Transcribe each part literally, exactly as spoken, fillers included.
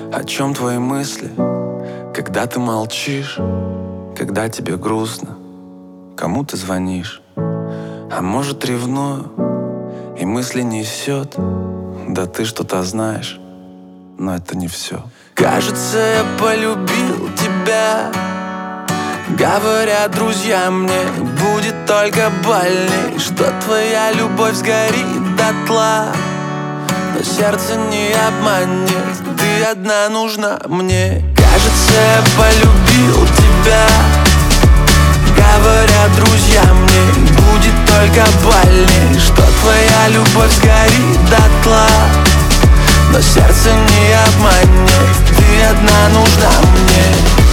О чем твои мысли, когда ты молчишь, когда тебе грустно, кому ты звонишь? А может, ревную, и мысли несет. Да ты что-то знаешь, но это не все. Кажется, я полюбил тебя. Говорят друзья мне, будет только больней, что твоя любовь сгорит дотла. Но сердце не обманет, ты одна нужна мне. Кажется, я полюбил тебя. Говорят друзья мне, будет только больней, что твоя любовь сгорит дотла. Но сердце не обманет, ты одна нужна мне.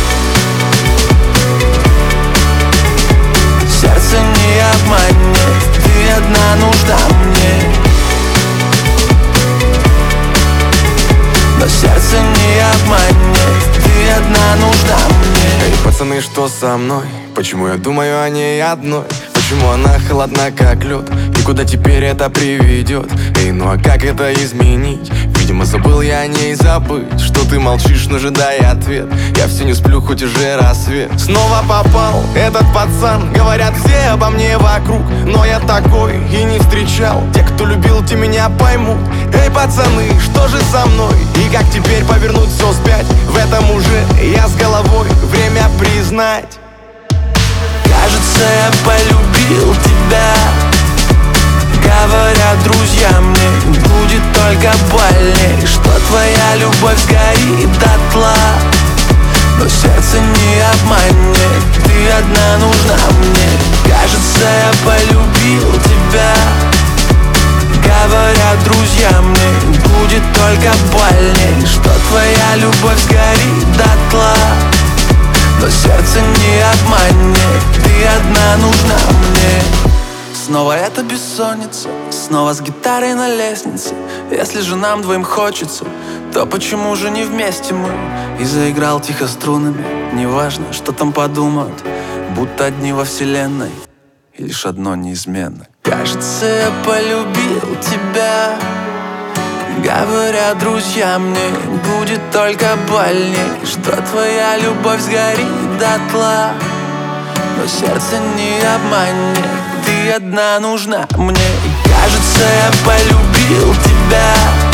Сердце не обманет, ты одна нужна мне. Но сердце не обманет, ты одна нужна мне. Эй, пацаны, что со мной? Почему я думаю о ней одной? Почему она холодна, как лед? И куда теперь это приведет? Эй, ну а как это изменить? Видимо, забыл я о ней забыть. Что ты молчишь, ну же дай ответ. Я все не сплю, хоть уже рассвет. Снова попал этот пацан. Говорят все обо мне вокруг, но я такой и не встречал. Те, кто любил, те меня поймут. Эй, пацаны, что же со мной? И как теперь повернуть все вспять? В этом уже я с головой, время признать. Кажется, я полюбил тебя. Говорят друзья мне, будет только больней, что твоя любовь сгорит дотла. Но сердце не обманет, ты одна нужна мне. Кажется, я полюбил тебя. Говорят друзья мне, будет только больней, что твоя любовь сгорит дотла. Но сердце не обманет, ты одна нужна мне. Снова эта бессонница, снова с гитарой на лестнице. Если же нам двоим хочется, то почему же не вместе мы? И заиграл тихо струнами, неважно, что там подумают, будто одни во вселенной, и лишь одно неизменно. Кажется, я полюбил тебя. Говорят друзья мне, будет только больней, что твоя любовь сгорит дотла. Но сердце не обманет, ты одна нужна мне. И кажется, я полюбил тебя.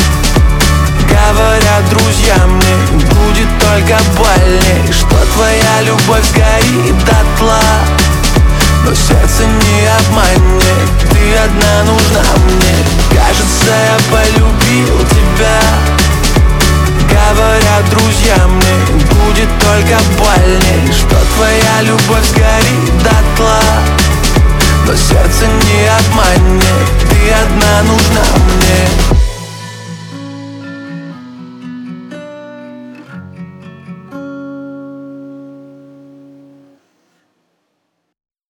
Говорят друзья мне, будет только больней, что твоя любовь сгорит дотла. Но сердце не обманет, ты одна нужна мне. Кажется, я полюбил тебя. Говорят друзья мне, будет только больней, что твоя любовь сгорит